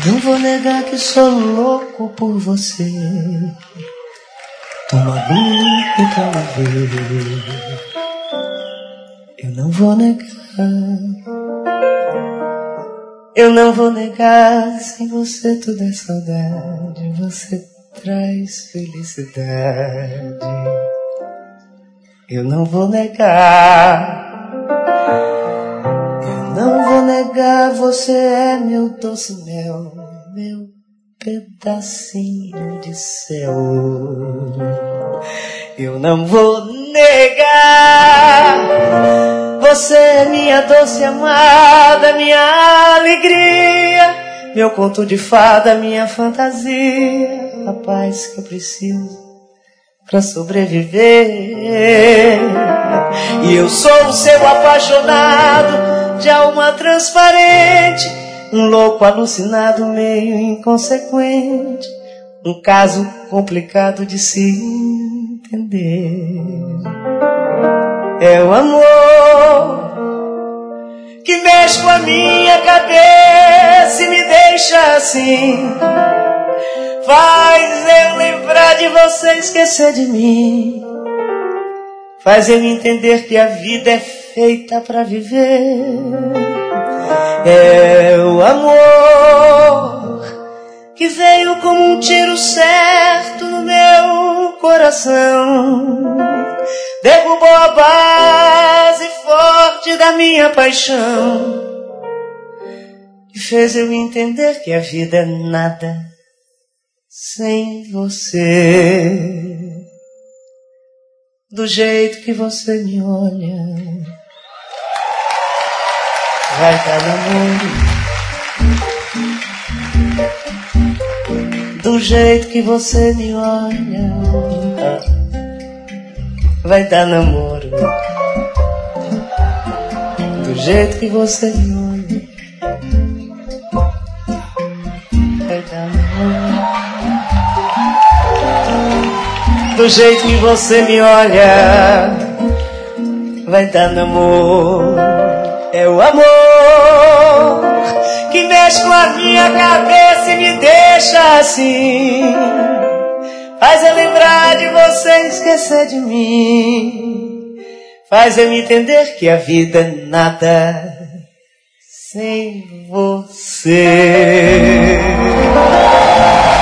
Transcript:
Não vou negar que sou louco por você. Tô maluco pra me ver. Eu não vou negar. Eu não vou negar. Sem você tudo é saudade. Você traz felicidade. Eu não vou negar. Eu não vou negar. Você é meu doce mel, meu pedacinho de céu. Eu não vou negar. Você é minha doce amada, minha alegria, meu conto de fada, minha fantasia, a paz que eu preciso pra sobreviver. E eu sou o seu apaixonado, de alma transparente, um louco alucinado, meio inconsequente, um caso complicado de se entender. É o amor que mexe com a minha cabeça e me deixa assim. Faz eu lembrar de você, esquecer de mim. Faz eu entender que a vida é feita pra viver. É o amor que veio como um tiro certo no meu coração. Derrubou a base forte da minha paixão e fez eu entender que a vida é nada sem você. Do jeito que você me olha, vai dar namoro. Do jeito que você me olha, vai dar namoro. Do jeito que você me olha, vai dar namoro. Do jeito que você me olha, vai dar namoro. É o amor que mexe com a minha cabeça e me deixa assim. Faz eu lembrar de você, esquecer de mim. Faz eu entender que a vida é nada sem você.